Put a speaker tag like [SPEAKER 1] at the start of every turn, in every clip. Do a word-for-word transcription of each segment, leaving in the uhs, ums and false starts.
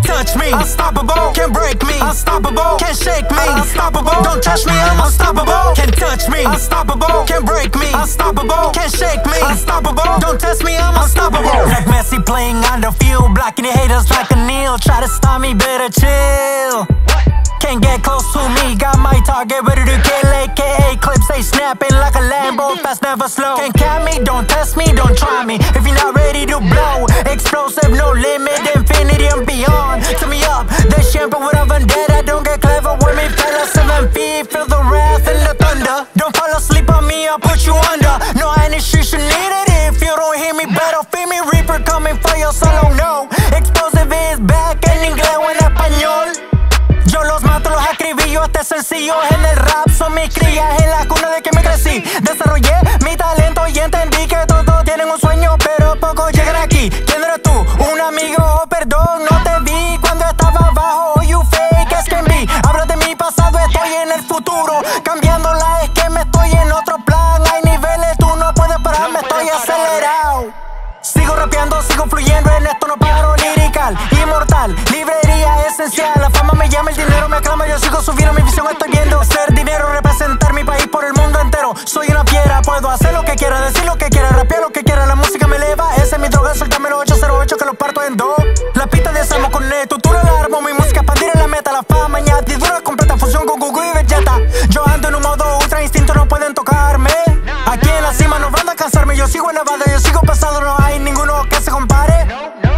[SPEAKER 1] touch me. Unstoppable, can't break me. Unstoppable, can't shake me. Unstoppable, don't touch me, I'm unstoppable. Can't touch me. Unstoppable, can't break me. Unstoppable, can't shake me. Unstoppable, don't test me, I'm unstoppable. Like Messi playing on the field, blocking the haters like a Neil. Try to stop me, better chill. Can't get close to me, got my target ready to kill. A K A clips, they snapping like a Lambo, fast never slow. Can't cap me, don't test me, don't try me if you're not ready to blow. Explosive, no limit, infinity and beyond. Turn me up, they shampoo with a vendetta. Don't get clever with me, fella. Seven feet, feel the wrath and the thunder. Don't fall asleep on me, I'll put you under. No initiation needed. If you don't hear me, better feel me. Reaper coming for your solo, no. Explosive is back en inglés o en español. Yo los mato, los acribillo, este sencillo en el rap. Son mis crías en la cuna de que me crecí. Desarrollé mi talento y entendí que todos tienen un sueño, pero pocos llegan aquí. ¿Quién eres tú? ¿Un amigo o perdón? No te vi cuando estaba abajo. You fake as can be. Hablo de mi pasado, estoy en el futuro. Cambiándola es que me estoy en otro plan. Hay niveles, tú no puedes pararme, estoy acelerado. Sigo rapeando, sigo fluyendo, en esto no paro. Lirical, inmortal, librería esencial. La fama me llama, el dinero me aclama. Yo sigo subiendo mi visión, estoy viendo hacer dinero, representar mi país por el mundo entero. Soy una fiera, puedo hacer lo que quiera, decir lo que quiera, rapear lo que quiera. La música me eleva, esa es mi droga. Suéltame los ocho cero ocho que los parto en dos. La pista de Samo con esto, tú la armo. Mi música expandir en la meta, la fama añadidura completa, fusión con Goku y Vegeta. Yo ando en un modo ultra instinto, no pueden tocarme. Aquí en la cima no van a cansarme. Yo sigo elevado, yo sigo pesado, no hay ninguno que se compare.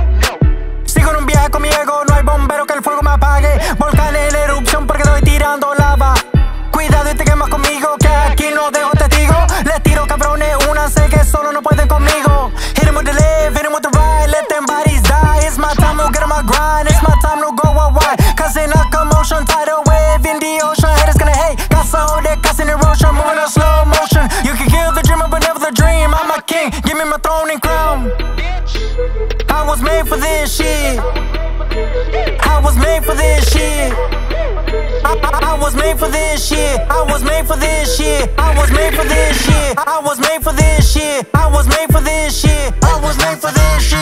[SPEAKER 1] Sigo en un viaje con mi ego, no hay bombero que el fuego me apague. Volcán en erupción porque estoy tirando lava. Cuidado y te quemas conmigo, que aquí no dejo testigo. Les tiro cabrones, únanse que solo no pueden conmigo. Hit 'em with the left, hit 'em with the right, let them bodies die. It's my time to get on my grind, it's my time to go worldwide. Cause in a commotion, tidal wave in the ocean. Haters gonna hate, got so that causing erosion. Moving in slow motion, you can kill the dreamer but never the dream. I'm a king, give me my throne and crown. I was made for this shit. I was made for this shit. I, I, I was made for this shit. I was made for this shit. I was made for this shit. I was made for this shit. I was made for this shit. I was made for this shit.